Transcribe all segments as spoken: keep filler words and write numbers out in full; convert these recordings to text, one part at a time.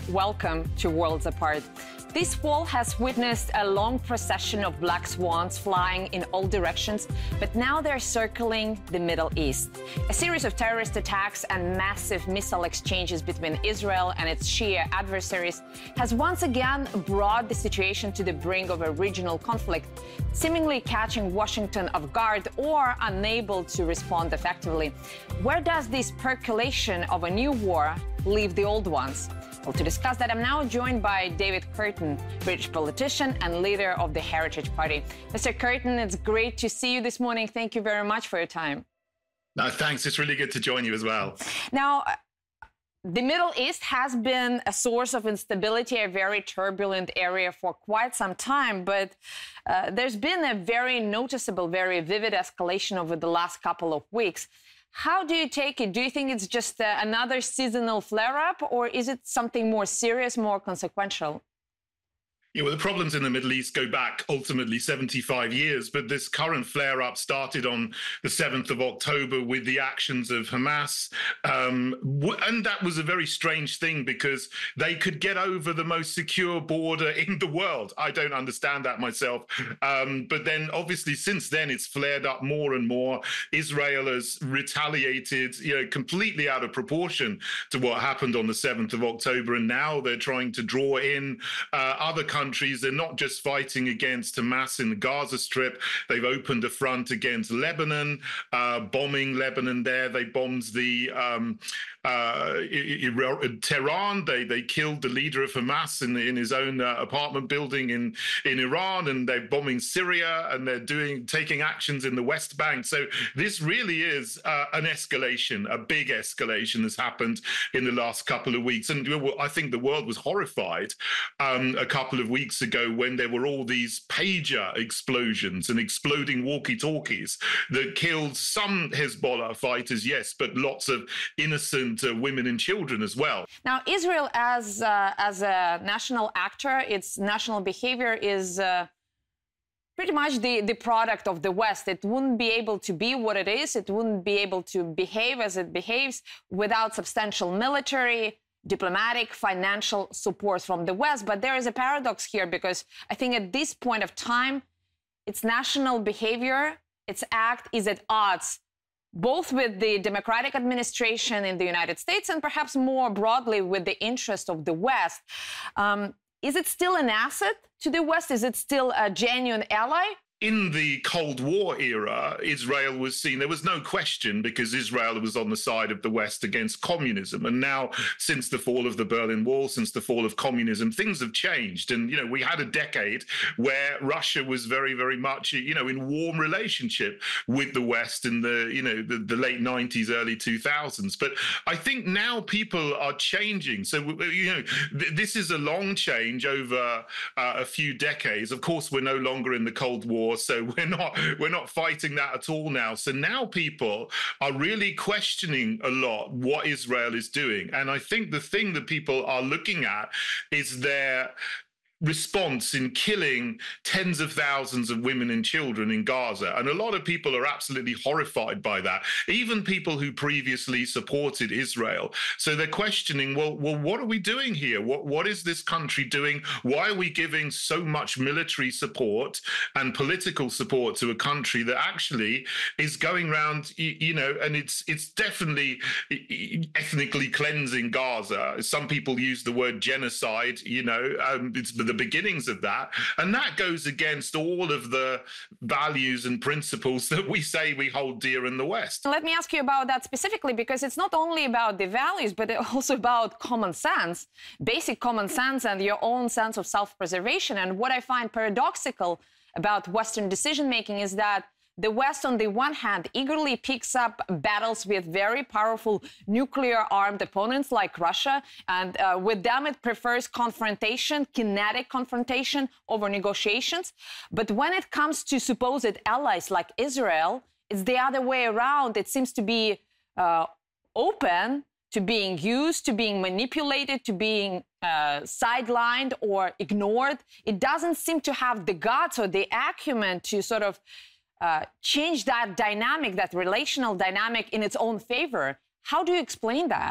welcome to Worlds Apart. This wall has witnessed a long procession of black swans flying in all directions, but now they're circling the Middle East. A series of terrorist attacks and massive missile exchanges between Israel and its Shia adversaries has once again brought the situation to the brink of a regional conflict, seemingly catching Washington off guard or unable to respond effectively. Where does this percolation of a new war leave the old ones? Well, to discuss that, I'm now joined by David Kurten, British politician and leader of the Heritage Party. Mister Kurten, it's great to see you this morning. Thank you very much for your time. No, thanks. It's really good to join you as well. Now, the Middle East has been a source of instability, a very turbulent area for quite some time, but uh, there's been a very noticeable, very vivid escalation over the last couple of weeks. How do you take it? Do you think it's just uh, another seasonal flare-up, or is it something more serious, more consequential? Yeah, well, the problems in the Middle East go back ultimately seventy-five years, but this current flare-up started on the seventh of October with the actions of Hamas. Um, and that was a very strange thing because they could get over the most secure border in the world. I don't understand that myself. Um, but then obviously since then, it's flared up more and more. Israel has retaliated, you know, completely out of proportion to what happened on the seventh of October. And now they're trying to draw in uh, other countries. Countries. They're not just fighting against Hamas in the Gaza Strip. They've opened a front against Lebanon, uh, bombing Lebanon there. They bombed the um, uh, Tehran. They they killed the leader of Hamas in, in his own uh, apartment building in, in Iran, and they're bombing Syria, and they're doing taking actions in the West Bank. So this really is uh, an escalation, a big escalation has happened in the last couple of weeks. And I think the world was horrified um, a couple of weeks ago when there were all these pager explosions and exploding walkie-talkies that killed some Hezbollah fighters, yes, but lots of innocent uh, women and children as well. Now, Israel as, uh, as a national actor, its national behavior is uh, pretty much the, the product of the West. It wouldn't be able to be what it is. It wouldn't be able to behave as it behaves without substantial military, diplomatic, financial support from the West. But there is a paradox here because I think at this point of time, its national behavior, its act is at odds both with the Democratic administration in the United States and perhaps more broadly with the interest of the West. Um, is it still an asset to the West? Is it still a genuine ally? In the Cold War era, Israel was seen, there was no question because Israel was on the side of the West against communism. And now, since the fall of the Berlin Wall, since the fall of communism, things have changed. And, you know, we had a decade where Russia was very, very much, you know, in warm relationship with the West in the, you know, the, the late nineties, early two thousands. But I think now people are changing. So, you know, th this is a long change over uh, a few decades. Of course, we're no longer in the Cold War. So we're not we're not fighting that at all now. So now people are really questioning a lot what Israel is doing. And I think the thing that people are looking at is their response in killing tens of thousands of women and children in Gaza. And a lot of people are absolutely horrified by that, even people who previously supported Israel. So they're questioning, well, well, what are we doing here? What, what is this country doing? Why are we giving so much military support and political support to a country that actually is going around, you, you know, and it's, it's definitely ethnically cleansing Gaza. Some people use the word genocide, you know, um, it's the beginnings of that. And that goes against all of the values and principles that we say we hold dear in the West. Let me ask you about that specifically, because it's not only about the values, but also about common sense, basic common sense and your own sense of self-preservation. And what I find paradoxical about Western decision-making is that the West, on the one hand, eagerly picks up battles with very powerful nuclear-armed opponents like Russia, and uh, with them it prefers confrontation, kinetic confrontation over negotiations. But when it comes to supposed allies like Israel, it's the other way around. It seems to be uh, open to being used, to being manipulated, to being uh, sidelined or ignored. It doesn't seem to have the guts or the acumen to sort of Uh, change that dynamic, that relational dynamic in its own favor. How do you explain that?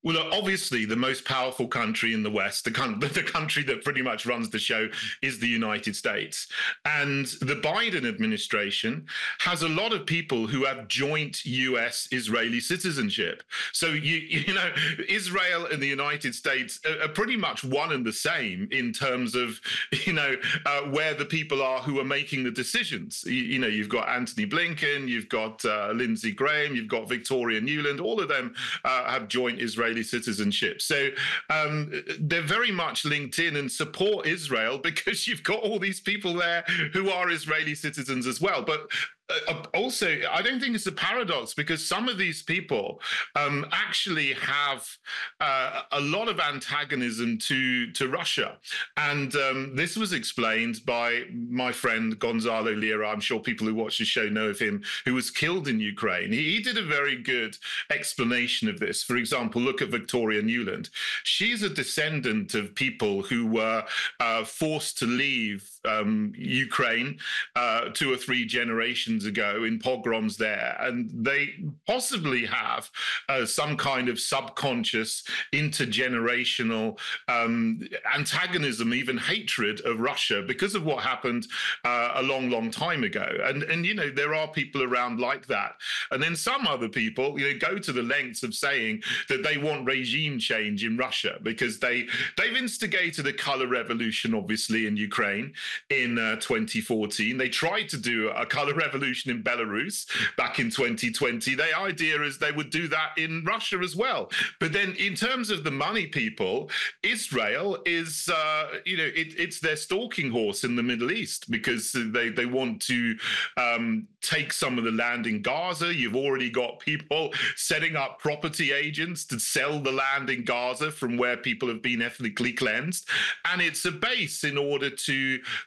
Well, look, obviously, the most powerful country in the West, the, con- the country that pretty much runs the show, is the United States. And the Biden administration has a lot of people who have joint U S Israeli citizenship. So, you, you know, Israel and the United States are, are pretty much one and the same in terms of, you know, uh, where the people are who are making the decisions. You, you know, you've got Antony Blinken, you've got uh, Lindsey Graham, you've got Victoria Nuland, all of them uh, have joint Israeli citizenship. So um, they're very much linked in and support Israel because you've got all these people there who are Israeli citizens as well. But Uh, also, I don't think it's a paradox because some of these people um, actually have uh, a lot of antagonism to to Russia, and um, this was explained by my friend Gonzalo Lira. I'm sure people who watch the show know of him, who was killed in Ukraine. He, he did a very good explanation of this. For example, look at Victoria Nuland. She's a descendant of people who were uh, forced to leave um, Ukraine uh, two or three generations ago in pogroms there, and they possibly have uh, some kind of subconscious intergenerational um, antagonism, even hatred of Russia because of what happened uh, a long, long time ago. And and you know there are people around like that, and then some other people you know go to the lengths of saying that they want regime change in Russia because they they've instigated a color revolution, obviously in Ukraine in uh, twenty fourteen. They tried to do a color revolution in Belarus back in twenty twenty. The idea is they would do that in Russia as well. But then in terms of the money people, Israel is, uh, you know, it, it's their stalking horse in the Middle East because they, they want to um, take some of the land in Gaza. You've already got people setting up property agents to sell the land in Gaza from where people have been ethnically cleansed. And it's a base in order to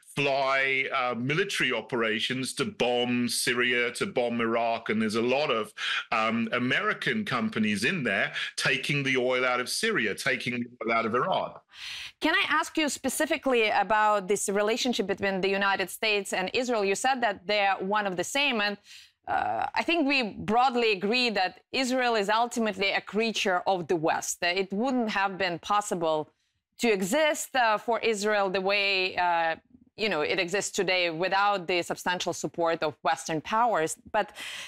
fly uh, military operations to bomb Syria, to bomb Iraq. And there's a lot of um, American companies in there taking the oil out of Syria, taking the oil out of Iraq. Can I ask you specifically about this relationship between the United States and Israel? You said that they're one of the same. And uh, I think we broadly agree that Israel is ultimately a creature of the West. That it wouldn't have been possible to exist uh, for Israel the way uh, you know, it exists today without the substantial support of Western powers. But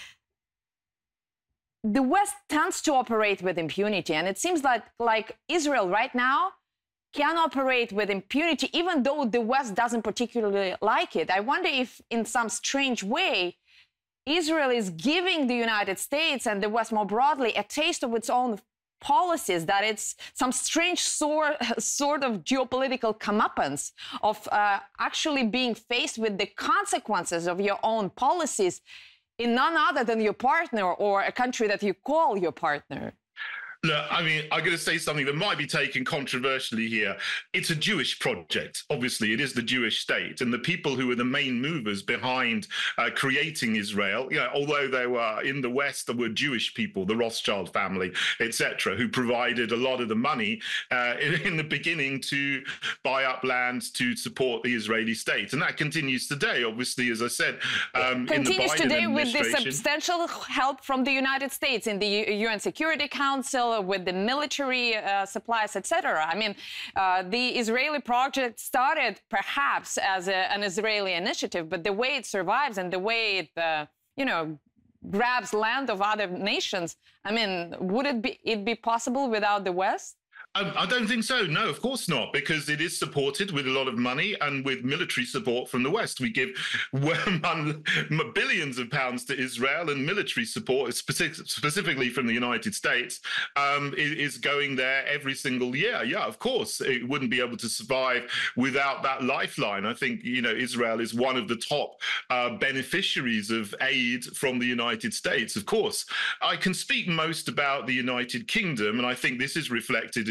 the West tends to operate with impunity. And it seems like, like Israel right now can operate with impunity, even though the West doesn't particularly like it. I wonder if in some strange way, Israel is giving the United States and the West more broadly a taste of its own policies, that it's some strange sort, sort of geopolitical comeuppance of uh, actually being faced with the consequences of your own policies in none other than your partner or a country that you call your partner. Look, I mean, I'm going to say something that might be taken controversially here. It's a Jewish project. Obviously, it is the Jewish state. And the people who were the main movers behind uh, creating Israel, you know, although they were in the West, there were Jewish people, the Rothschild family, et cetera, who provided a lot of the money uh, in, in the beginning to buy up land to support the Israeli state. And that continues today, obviously, as I said. Um, continues in the Biden today with the substantial help from the United States in the U N Security Council, with the military uh, supplies, et cetera. I mean, uh, the Israeli project started perhaps as a, an Israeli initiative, but the way it survives and the way it, uh, you know, grabs land of other nations, I mean, would it be it be possible without the West? Um, I don't think so. No, of course not, because it is supported with a lot of money and with military support from the West. We give billions of pounds to Israel, and military support, specifically from the United States, um, is going there every single year. Yeah, of course, it wouldn't be able to survive without that lifeline. I think, you know, Israel is one of the top uh, beneficiaries of aid from the United States, of course. I can speak most about the United Kingdom, and I think this is reflected in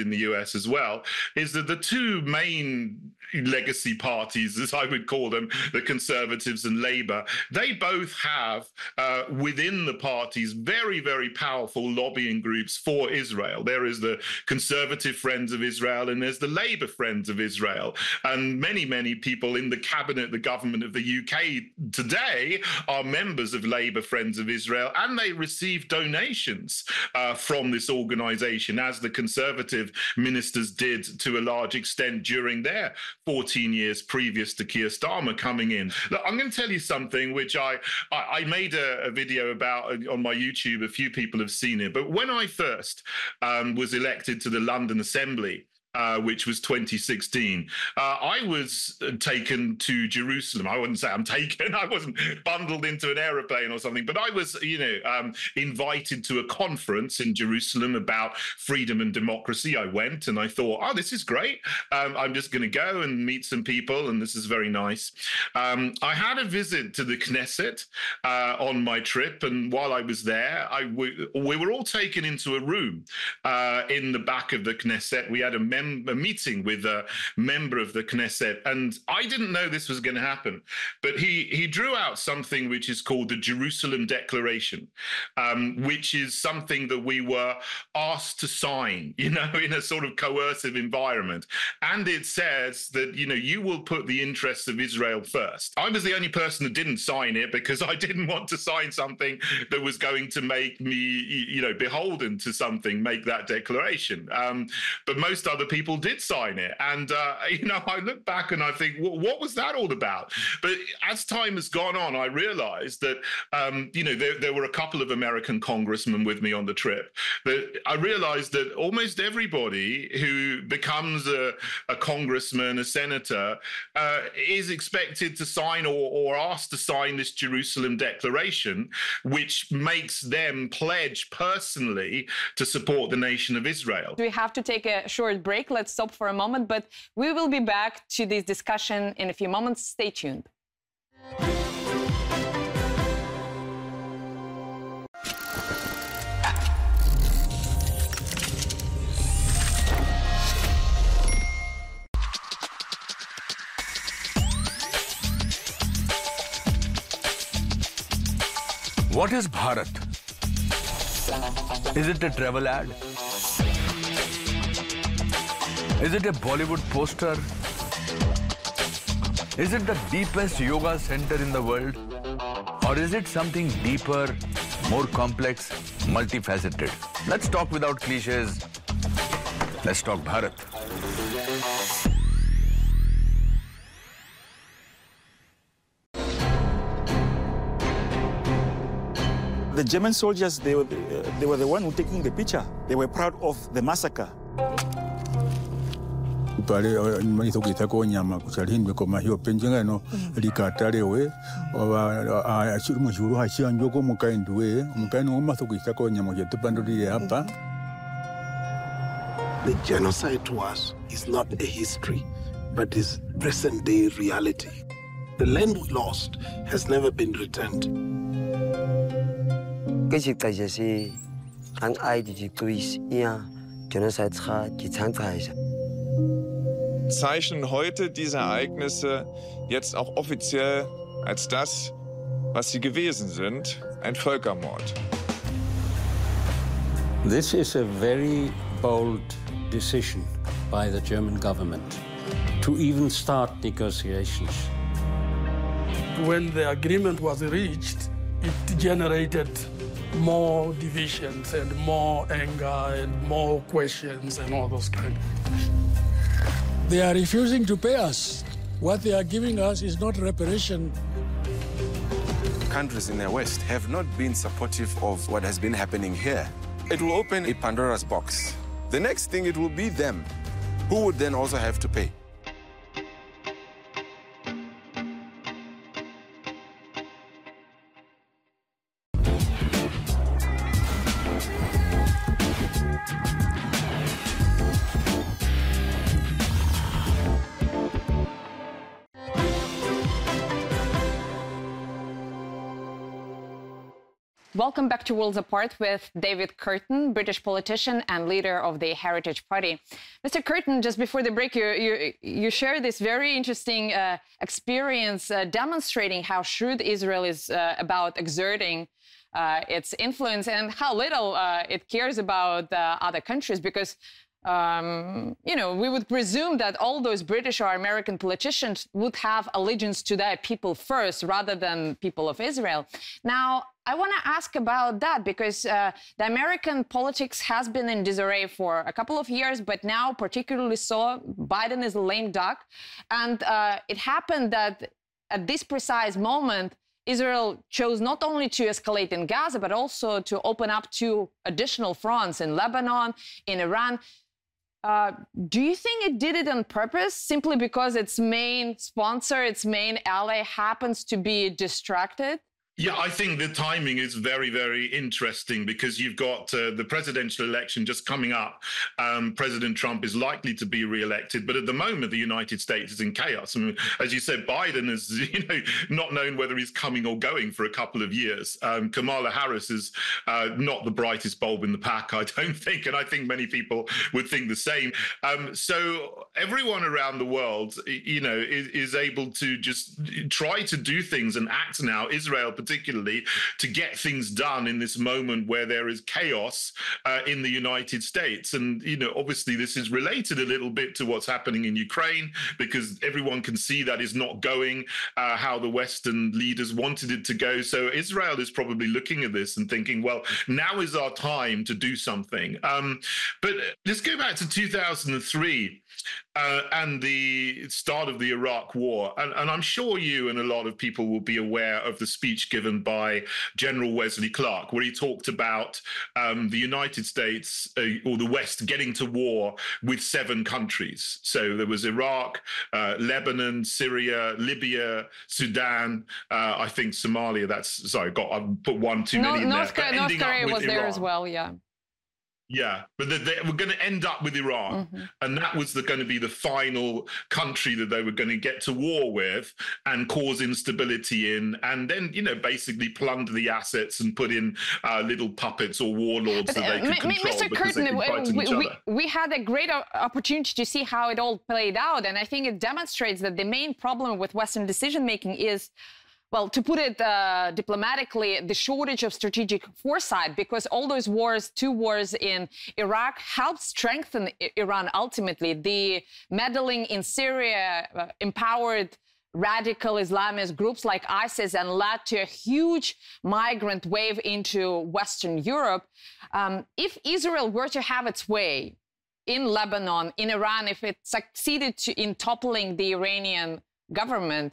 in the U S as well, is that the two main legacy parties, as I would call them, the Conservatives and Labour, they both have uh, within the parties very, very powerful lobbying groups for Israel. There is the Conservative Friends of Israel and there's the Labour Friends of Israel. And many, many people in the cabinet, the government of the U K today are members of Labour Friends of Israel, and they receive donations uh, from this organisation, as the Conservative ministers did to a large extent during their fourteen years previous to Keir Starmer coming in. Look, I'm going to tell you something which I, I, I made a, a video about on my YouTube. A few people have seen it. But when I first um, was elected to the London Assembly, Uh, which was twenty sixteen. Uh, I was taken to Jerusalem. I wouldn't say I'm taken. I wasn't bundled into an aeroplane or something, but I was, you know, um, invited to a conference in Jerusalem about freedom and democracy. I went and I thought, oh, this is great. Um, I'm just going to go and meet some people, and this is very nice. Um, I had a visit to the Knesset uh, on my trip, and while I was there, I w- we were all taken into a room uh, in the back of the Knesset. We had a a meeting with a member of the Knesset, and I didn't know this was going to happen, but he he drew out something which is called the Jerusalem Declaration, um, which is something that we were asked to sign, you know, in a sort of coercive environment. And it says that, you know, you will put the interests of Israel first. I was the only person that didn't sign it because I didn't want to sign something that was going to make me, you know, beholden to something, make that declaration. Um, but most other people did sign it. And, uh, you know, I look back and I think, well, what was that all about? But as time has gone on, I realized that, um, you know, there, there were a couple of American congressmen with me on the trip. That I realized that almost everybody who becomes a, a congressman, a senator, uh, is expected to sign or, or asked to sign this Jerusalem Declaration, which makes them pledge personally to support the nation of Israel. We have to take a short break. Let's stop for a moment, but we will be back to this discussion in a few moments. Stay tuned. What is Bharat? Is it a travel ad? Is it a Bollywood poster? Is it the deepest yoga center in the world? Or is it something deeper, more complex, multifaceted? Let's talk without cliches. Let's talk Bharat. The German soldiers, they were the, uh, they were the one who taking the picture. They were proud of the massacre. Pale mani toki tako nyama kusalindwe kwa mahio penjenga no likatale we wa ashuru mshuru hashia njoko mukaindwe mukani uma toki tako nyama yetu panduri hapa. The genocide to us is not a history, but is present day reality. The land we lost has never been returned. Gezig tajasi an aidi di tuis ia genocide tra gitantaisa. Zeichnen heute diese Ereignisse jetzt auch offiziell als das, was sie gewesen sind, ein Völkermord. This is a very bold decision by the German government to even start negotiations. When the agreement was reached, it generated more divisions and more anger and more questions and all those kind of things. They are refusing to pay us. What they are giving us is not reparation. Countries in the West have not been supportive of what has been happening here. It will open a Pandora's box. The next thing, it will be them who would then also have to pay. Welcome back to Worlds Apart with David Kurten, British politician and leader of the Heritage Party. Mister Kurten, just before the break, you, you, you shared this very interesting uh, experience uh, demonstrating how shrewd Israel is uh, about exerting uh, its influence and how little uh, it cares about uh, other countries, because Um, you know, we would presume that all those British or American politicians would have allegiance to their people first rather than people of Israel. Now, I want to ask about that because uh, the American politics has been in disarray for a couple of years, but now particularly so. Biden is a lame duck. And uh, it happened that at this precise moment, Israel chose not only to escalate in Gaza, but also to open up two additional fronts in Lebanon, in Iran. Uh, do you think it did it on purpose, simply because its main sponsor, its main ally happens to be distracted? Yeah, I think the timing is very, very interesting because you've got uh, the presidential election just coming up. Um, President Trump is likely to be re-elected, but at the moment, the United States is in chaos. I mean, as you said, Biden is, you know, not known whether he's coming or going for a couple of years. Um, Kamala Harris is uh, not the brightest bulb in the pack, I don't think, and I think many people would think the same. Um, so everyone around the world, you know, is, is able to just try to do things and act now. Israel, particularly, to get things done in this moment where there is chaos uh, in the United States. And, you know, obviously this is related a little bit to what's happening in Ukraine, because everyone can see that is not going uh, how the Western leaders wanted it to go. So Israel is probably looking at this and thinking, well, now is our time to do something. Um, but let's go back to two thousand three. Uh, and the start of the Iraq War. And, and I'm sure you and a lot of people will be aware of the speech given by General Wesley Clark, where he talked about um, the United States uh, or the West getting to war with seven countries. So there was Iraq, uh, Lebanon, Syria, Libya, Sudan, uh, I think Somalia. That's, sorry, got, I've put one too no, many in North, there. North Korea was Iran. there as well, yeah. Yeah, but they, they were going to end up with Iran, mm-hmm. and that was the, going to be the final country that they were going to get to war with and cause instability in, and then, you know, basically plunder the assets and put in uh, little puppets or warlords but, that they could uh, control. Mister Kurten, we, we, we had a great opportunity to see how it all played out, and I think it demonstrates that the main problem with Western decision-making is, well, to put it uh, diplomatically, the shortage of strategic foresight, because all those wars, two wars in Iraq, helped strengthen Iran ultimately. The meddling in Syria uh, empowered radical Islamist groups like ISIS and led to a huge migrant wave into Western Europe. Um, if Israel were to have its way in Lebanon, in Iran, if it succeeded to, in toppling the Iranian government,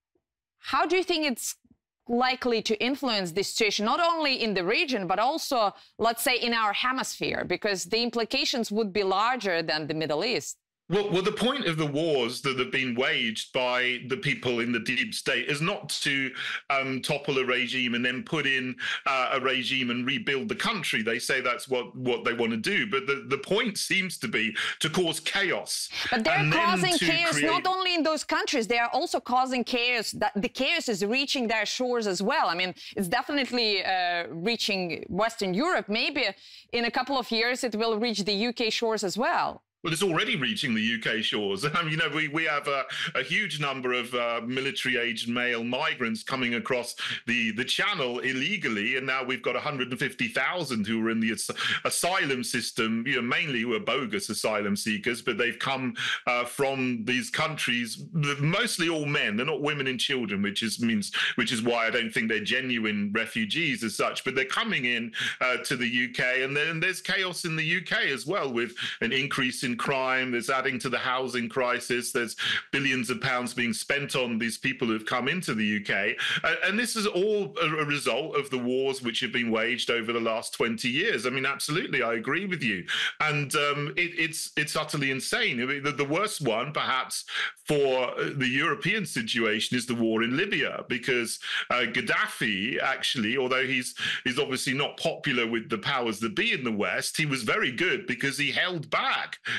how do you think it's likely to influence this situation, not only in the region, but also, let's say, in our hemisphere, because the implications would be larger than the Middle East? Well, well, the point of the wars that have been waged by the people in the deep state is not to um, topple a regime and then put in uh, a regime and rebuild the country. They say that's what, what they want to do. But the, the point seems to be to cause chaos. But they're causing chaos create... not only in those countries, they are also causing chaos. That the chaos is reaching their shores as well. I mean, it's definitely uh, reaching Western Europe. Maybe in a couple of years, it will reach the U K shores as well. Well, it's already reaching the U K shores. I mean, you know, we, we have a, a huge number of uh, military-aged male migrants coming across the, the channel illegally, and now we've got one hundred fifty thousand who are in the as asylum system, you know, mainly who are bogus asylum seekers, but they've come uh, from these countries, mostly all men. They're not women and children, which is means which is why I don't think they're genuine refugees as such, but they're coming in uh, to the U K, and then there's chaos in the U K as well, with an increase in crime. There's adding to the housing crisis. There's billions of pounds being spent on these people who've come into the U K. Uh, and this is all a, a result of the wars which have been waged over the last twenty years. I mean, absolutely, I agree with you. And um, it, it's it's utterly insane. I mean, the, the worst one, perhaps, for the European situation is the war in Libya, because uh, Gaddafi, actually, although he's, he's obviously not popular with the powers that be in the West, he was very good because he held back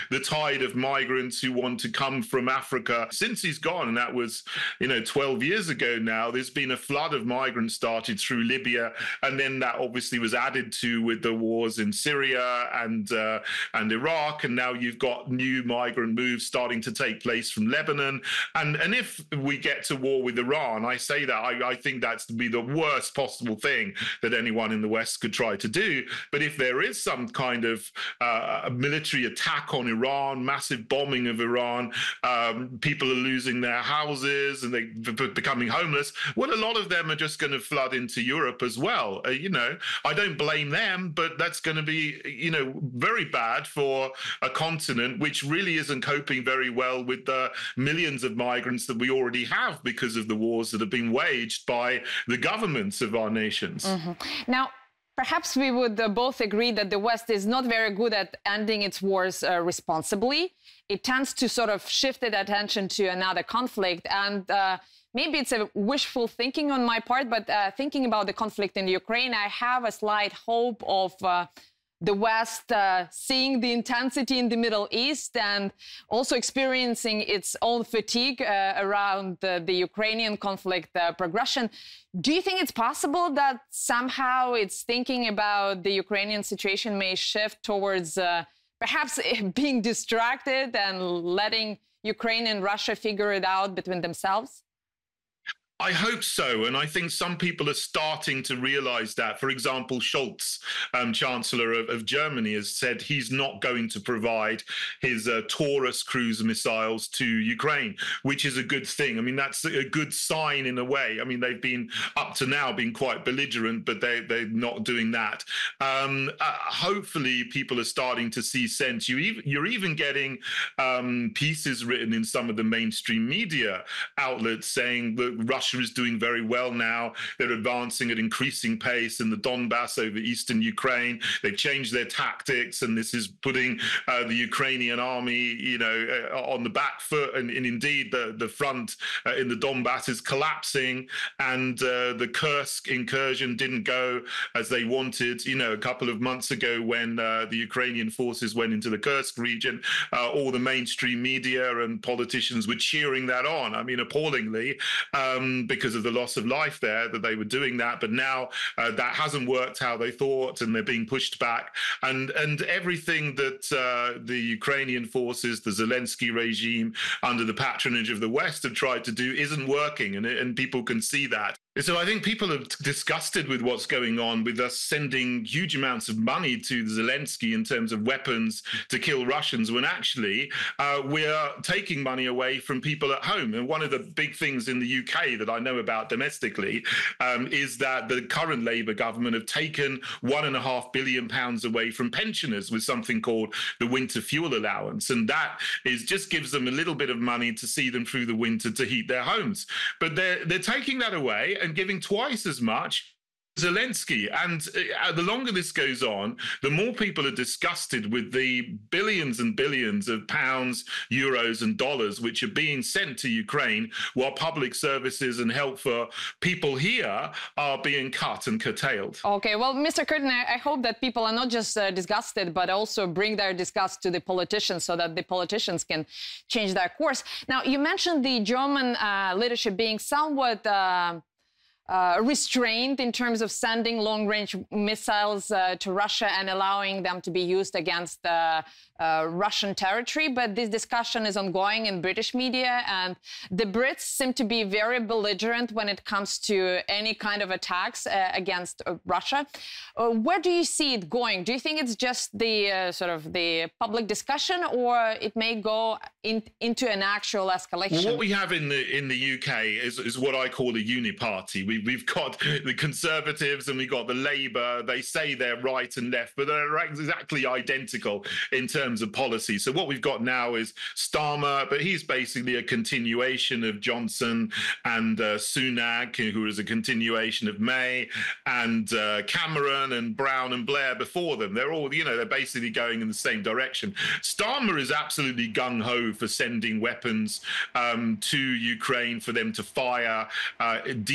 the tide of migrants who want to come from Africa. Since he's gone, and that was, you know, twelve years ago now, there's been a flood of migrants started through Libya, and then that obviously was added to with the wars in Syria and uh, and Iraq, and now you've got new migrant moves starting to take place from Lebanon. And and if we get to war with Iran, I say that I, I think that's to be the worst possible thing that anyone in the West could try to do. But if there is some kind of uh, a military attack on Iran, massive bombing of Iran, um, people are losing their houses and they're becoming homeless, well, a lot of them are just going to flood into Europe as well. Uh, you know, I don't blame them, but that's going to be, you know, very bad for a continent which really isn't coping very well with the millions of migrants that we already have because of the wars that have been waged by the governments of our nations. Mm-hmm. Now, perhaps we would uh, both agree that the West is not very good at ending its wars uh, responsibly. It tends to sort of shift its attention to another conflict. And uh, maybe it's a wishful thinking on my part, but uh, thinking about the conflict in Ukraine, I have a slight hope of uh, the West uh, seeing the intensity in the Middle East and also experiencing its own fatigue uh, around the, the Ukrainian conflict uh, progression. Do you think it's possible that somehow its thinking about the Ukrainian situation may shift towards uh, perhaps being distracted and letting Ukraine and Russia figure it out between themselves? I hope so. And I think some people are starting to realize that. For example, Scholz, um, Chancellor of, of Germany, has said he's not going to provide his uh, Taurus cruise missiles to Ukraine, which is a good thing. I mean, that's a good sign in a way. I mean, they've been up to now been quite belligerent, but they, they're not doing that. Um, uh, hopefully, people are starting to see sense. You even, you're even getting um, pieces written in some of the mainstream media outlets saying that Russia Russia is doing very well now. They're advancing at increasing pace in the Donbass over eastern Ukraine. They've changed their tactics, and this is putting uh, the Ukrainian army, you know, uh, on the back foot. And, and indeed, the, the front uh, in the Donbass is collapsing, and uh, the Kursk incursion didn't go as they wanted. You know, a couple of months ago when uh, the Ukrainian forces went into the Kursk region, uh, all the mainstream media and politicians were cheering that on. I mean, appallingly. Um, because of the loss of life there, that they were doing that. But now uh, that hasn't worked how they thought, and they're being pushed back. And and everything that uh, the Ukrainian forces, the Zelensky regime, under the patronage of the West have tried to do isn't working, and, and people can see that. So I think people are disgusted with what's going on, with us sending huge amounts of money to Zelensky in terms of weapons to kill Russians, when actually uh, we're taking money away from people at home. And one of the big things in the U K that I know about domestically um, is that the current Labour government have taken one and a half billion pounds away from pensioners with something called the winter fuel allowance. And that is just gives them a little bit of money to see them through the winter to heat their homes. But they're, they're taking that away and giving twice as much Zelensky. And uh, the longer this goes on, the more people are disgusted with the billions and billions of pounds, euros and dollars which are being sent to Ukraine, while public services and help for people here are being cut and curtailed. Okay, well, Mister Curtin, I hope that people are not just uh, disgusted, but also bring their disgust to the politicians so that the politicians can change their course. Now, you mentioned the German uh, leadership being somewhat Uh, Uh, restrained in terms of sending long-range missiles uh, to Russia and allowing them to be used against uh, uh, Russian territory. But this discussion is ongoing in British media, and the Brits seem to be very belligerent when it comes to any kind of attacks uh, against uh, Russia. Uh, where do you see it going? Do you think it's just the uh, sort of the public discussion, or it may go in, into an actual escalation? Well, what we have in the in the U K is, is what I call a uniparty. We We've got the Conservatives and we've got the Labour. They say they're right and left, but they're exactly identical in terms of policy. So what we've got now is Starmer, but he's basically a continuation of Johnson, and uh, Sunak, who is a continuation of May, and uh, Cameron and Brown and Blair before them. They're all, you know, they're basically going in the same direction. Starmer is absolutely gung-ho for sending weapons um, to Ukraine for them to fire uh, deep into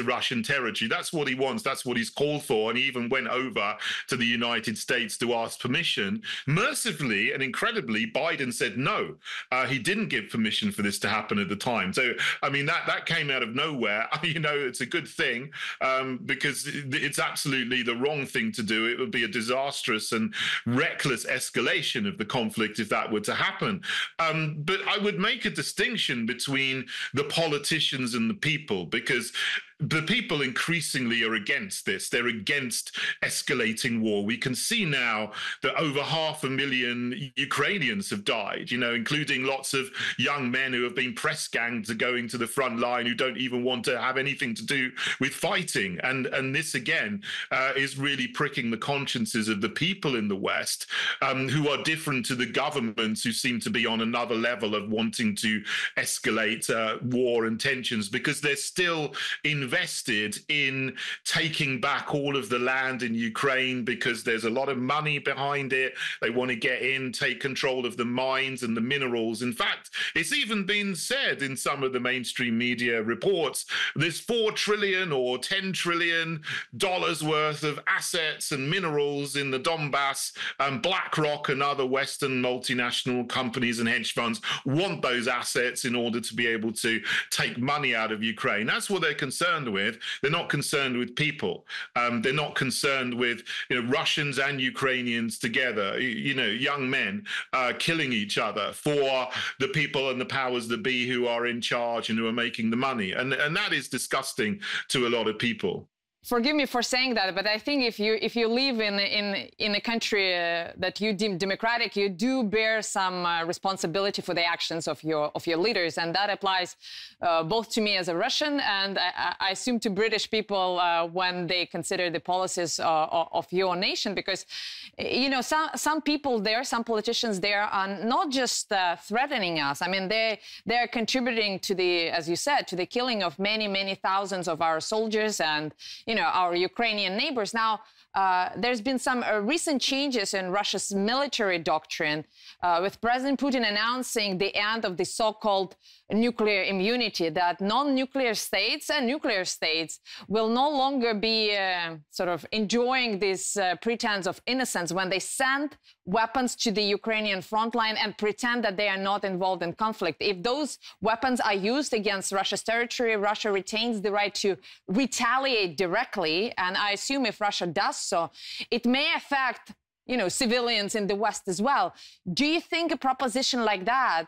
into Russian territory. That's what he wants. That's what he's called for. And he even went over to the United States to ask permission. Mercifully and incredibly, Biden said no. Uh, he didn't give permission for this to happen at the time. So, I mean, that, that came out of nowhere. You know, it's a good thing um, because it's absolutely the wrong thing to do. It would be a disastrous and reckless escalation of the conflict if that were to happen. Um, but I would make a distinction between the politicians and the people, because the people increasingly are against this. They're against escalating war. We can see now that over half a million Ukrainians have died, you know, including lots of young men who have been press ganged to going to the front line, who don't even want to have anything to do with fighting. And, and this, again, uh, is really pricking the consciences of the people in the West, um, who are different to the governments who seem to be on another level of wanting to escalate uh, war and tensions, because they're still in invested in taking back all of the land in Ukraine because there's a lot of money behind it. They want to get in, take control of the mines and the minerals. In fact, it's even been said in some of the mainstream media reports, there's four trillion or ten trillion dollars worth of assets and minerals in the Donbass, and BlackRock and other Western multinational companies and hedge funds want those assets in order to be able to take money out of Ukraine. That's what they're concerned with. They're not concerned with people. Um, they're not concerned with, you know, Russians and Ukrainians together, you, you know, young men uh, killing each other for the people and the powers that be who are in charge and who are making the money. And, and that is disgusting to a lot of people. Forgive me for saying that, but I think if you if you live in in in a country uh, that you deem democratic, you do bear some uh, responsibility for the actions of your of your leaders, and that applies uh, both to me as a Russian and I, I assume to British people uh, when they consider the policies uh, of your nation. Because, you know, some some people there, some politicians there, are not just uh, threatening us. I mean, they they are contributing to the, as you said, to the killing of many many thousands of our soldiers and, you know, our Ukrainian neighbors. Now, uh, there's been some uh, recent changes in Russia's military doctrine, uh, with President Putin announcing the end of the so-called nuclear immunity, that non-nuclear states and nuclear states will no longer be uh, sort of enjoying this uh, pretense of innocence when they send weapons to the Ukrainian front line and pretend that they are not involved in conflict. If those weapons are used against Russia's territory, Russia retains the right to retaliate directly. And I assume if Russia does so, it may affect, you know, civilians in the West as well. Do you think a proposition like that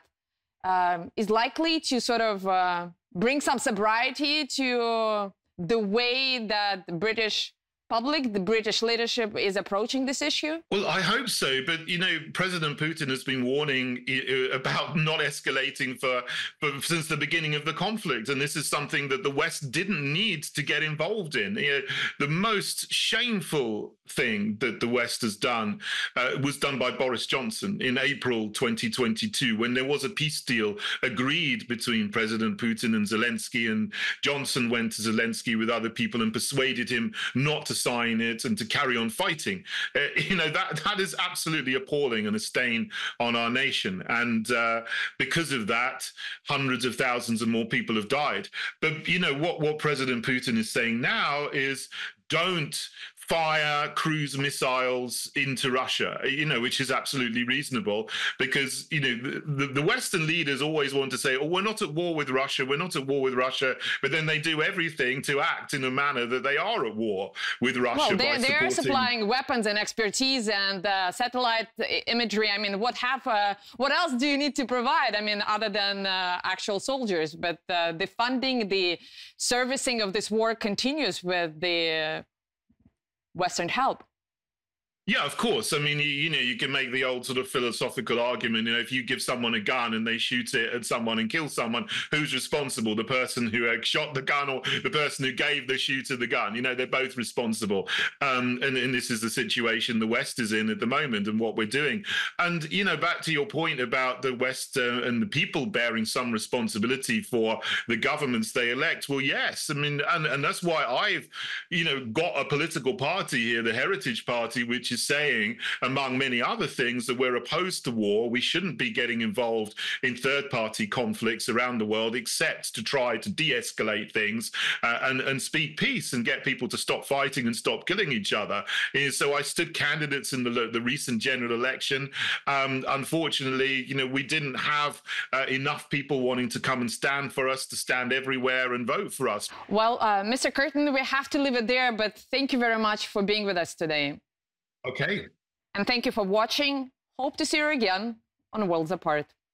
um, is likely to sort of uh, bring some sobriety to the way that the British public, the British leadership is approaching this issue? Well, I hope so. But, you know, President Putin has been warning about not escalating for, for since the beginning of the conflict. And this is something that the West didn't need to get involved in. You know, the most shameful thing that the West has done uh, was done by Boris Johnson in April twenty twenty-two, when there was a peace deal agreed between President Putin and Zelensky. And Johnson went to Zelensky with other people and persuaded him not to sign it and to carry on fighting. Uh, you know, that that is absolutely appalling and a stain on our nation. And uh, because of that, hundreds of thousands and more people have died. But, you know, what, what President Putin is saying now is don't fire cruise missiles into Russia, you know, which is absolutely reasonable because, you know, the, the Western leaders always want to say, oh, we're not at war with Russia, we're not at war with Russia, but then they do everything to act in a manner that they are at war with Russia. Well, they, by they are supporting... supplying weapons and expertise and uh, satellite imagery. I mean, what have, uh, what else do you need to provide? I mean, other than uh, actual soldiers, but uh, the funding, the servicing of this war continues with the uh, Western help. Yeah, of course. I mean, you, you know, you can make the old sort of philosophical argument, you know, if you give someone a gun and they shoot it at someone and kill someone, who's responsible? The person who uh, shot the gun or the person who gave the shooter the gun? You know, they're both responsible. Um, and, and this is the situation the West is in at the moment and what we're doing. And, you know, back to your point about the West uh, and the people bearing some responsibility for the governments they elect. Well, yes. I mean, and, and that's why I've, you know, got a political party here, the Heritage Party, which is is saying, among many other things, that we're opposed to war. We shouldn't be getting involved in third-party conflicts around the world, except to try to de-escalate things uh, and, and speak peace and get people to stop fighting and stop killing each other. And so I stood candidates in the, the recent general election. Um, unfortunately, you know, we didn't have uh, enough people wanting to come and stand for us, to stand everywhere and vote for us. Well, uh, Mister Curtin, we have to leave it there, but thank you very much for being with us today. Okay. And thank you for watching. Hope to see you again on Worlds Apart.